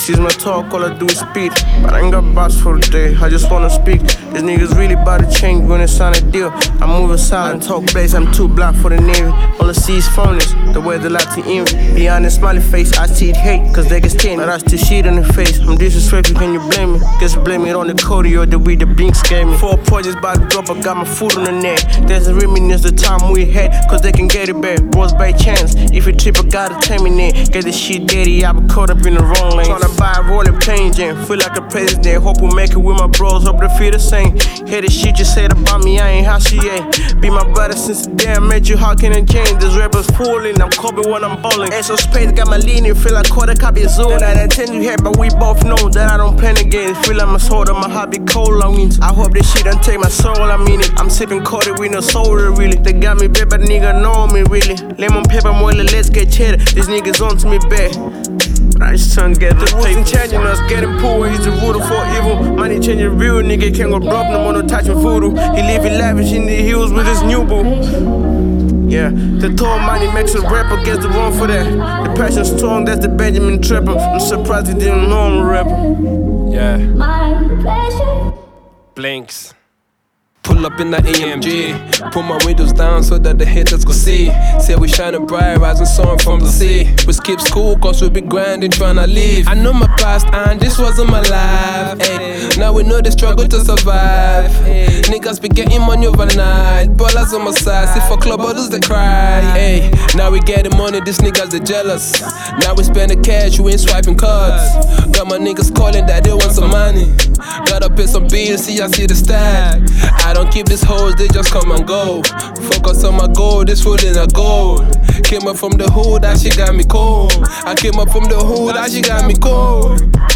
sees my talk, all I do is speed. But I ain't got bars for the day, I just wanna speak. These niggas really about to change when it's on a deal. I'm moving silent, talk blaze, I'm too black for the Navy. All I see is phonies, the way they like to envy. Behind the smiley face, I see it hate, cause they get stained. But I still shit on the face, I'm disrespectful, can you blame me? Guess you blame it on the Cody or the weed the Blinks gave me. 4 points by the drop, I got my foot on the neck. There's a reminisce the time we had, cause they can get it back. Bros by chance, if you trip, I gotta terminate. Get this shit dirty, I been caught up in the wrong lane. Tryna buy a rolling plane jam, feel like a president. Hope we make it with my bros, hope they feel the same. Hear the shit you said about me, I ain't how she ain't. Be my brother since the day I met you, how can I change? This rapper's fooling, I'm Kobe when I'm bowling. Exo space got my leaning, feel like quarter copy Zoom. And I intend you here, but we both know that I don't play the game. Feel like my soda, my hobby cold longings. I hope this shit don't take my soul, I mean it. I'm sipping Cody with no soda, really. They got me bad, but nigga know me, really. Lemon pepper, more, let's get cheddar. These niggas on to me back. I just trying to get the paper. Wasn't changing us, getting poor, he's the root for evil. Money changing real, nigga can't go broke, no more no touching voodoo. He living lavish in the hills with his new boo. Yeah, the tall money makes a rapper, gets the wrong for that. The passion strong, that's the Benjamin Trapper. I'm surprised he didn't know I'm a rapper. Yeah. Blinks. Pull up in the AMG, put my windows down so that the haters could see. Say we shining bright, rising sun from the sea. We skip school cause we be grinding, tryna live. I know my past and this wasn't my life. Ay. Now we know the struggle to survive. Ay. Niggas be getting money overnight. Ballers on my side, sit for club others they cry. Ay. Now we getting money, these niggas they jealous. Now we spend the cash, we ain't swiping cards. Got my niggas calling that they want some money. Gotta pay some bills, see I see the stack. I don't keep these hoes, they just come and go. Focus on my goal, this food in a gold. Came up from the hood, that shit got me cold. I came up from the hood, that shit got me cold.